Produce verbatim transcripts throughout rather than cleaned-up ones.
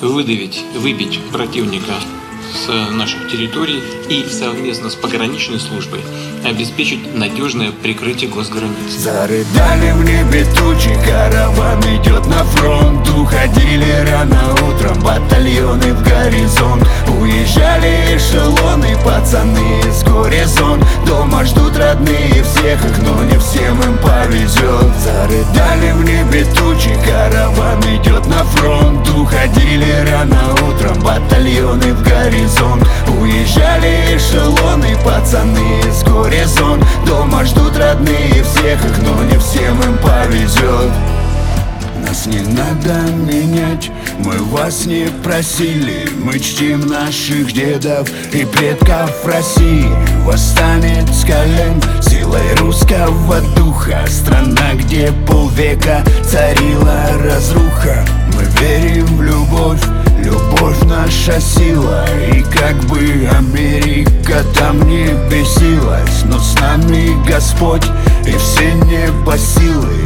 выдавить, выбить противника с наших территорий и совместно с пограничной службой обеспечить надежное прикрытие госграниц. Зарыдали в небе тучи, караван идет на фронт. Уходили рано утром батальоны в горизонт. Уезжали эшелоны, пацаны из горизонт. Дома ждут родные всех их, но не всем им повезет. Зарыдали в небе тучи, караван идет на фронт. Уходили рано утром батальоны в горизонт. Уезжали эшелоны, пацаны из горизонт. Дома ждут родные всех их, но не всем им повезет. Нас не надо менять, мы вас не просили. Мы чтим наших дедов и предков России. Восстанет с колен силой русского духа. Страна, где полвека царила разруха. Мы верим в любовь, любовь наша сила. И как бы Америка там не бесилась, но с нами Господь и все небосилы.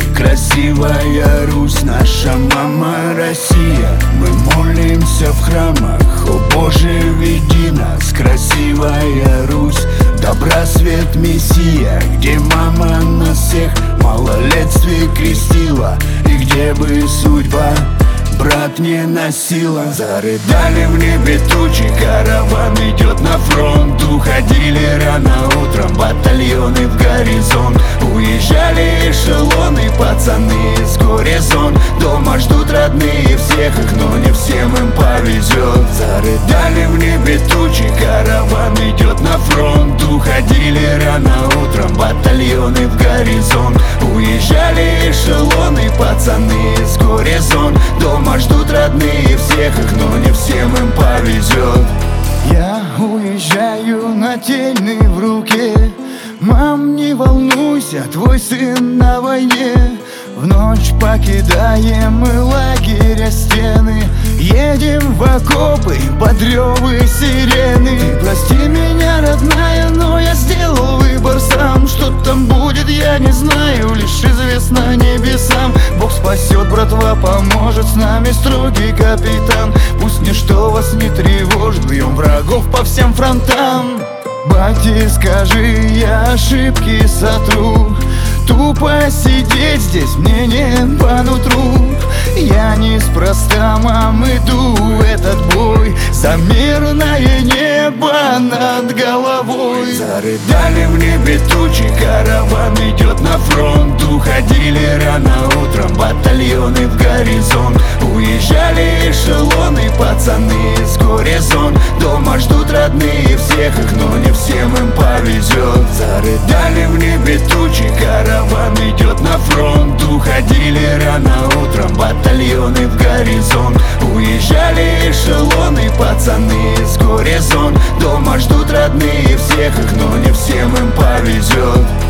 Красивая Русь, наша мама Россия. Мы молимся в храмах, о Боже, веди нас. Красивая Русь, добра свет Мессия. Где мама нас всех в малолетстве крестила, и где бы судьба брат не носила. Зарыдали в небе тучи, караван идет на фронт. Уходили рано утром батальоны в горизонт. Уезжали эшелоны, пацаны из горизонт. Дома ждут родные всех их, но не всем им повезет. Зарыдали в небе тучи, караван идет на фронт. Уходили рано утром батальоны в горизонт. Уезжали эшелоны, пацаны из горизонт. Дома ждут родные всех их, но не всем им повезет. Я уезжаю нательный в руке. Мам, не волнуйся, твой сын на войне. В ночь покидаем мы лагеря стены. Едем в окопы под рёвы сирены. Ты прости меня, родная, но я сделал выбор сам. Что там будет, я не знаю, лишь известно небесам. Бог спасет, братва поможет, с нами строгий капитан. Пусть ничто вас не тревожит, бьем врагов по всем фронтам. Бате, скажи, я ошибки сотру. Тупо сидеть здесь мне не по нутру. Я неспроста, мам, иду в этот бой за мирное небо над головой. Зарыдали в небе тучи, караван идет на фронт. Уходили рано утром батальоны в горизонт. Уезжали эшелоны, пацаны из горизонт. Дома ждут родные всех их, но не всем им повезет. Зарыдали в небе тучи, караван идет на фронт. Уходили рано утром батальоны в горизонт. Уезжали эшелоны, пацаны из горизонт. Дома ждут родные всех их, но не всем им повезет.